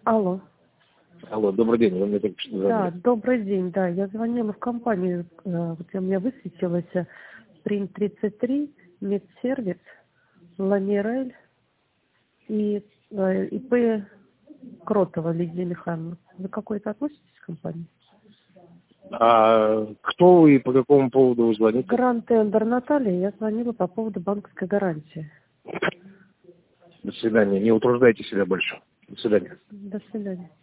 Алло. Алло, добрый день, вы мне только что звонили. Да, добрый день, да, я звонила в компанию, вот у меня высветилось Sprint 33, медсервис, Ламирель и ИП Кротова Лидия Михайловна. Вы к какой-то относитесь к компании? А кто вы и по какому поводу вы звоните? Гранд Тендер Наталья, я звонила по поводу банковской гарантии. До свидания, не утруждайте себя больше. До свидания. До свидания.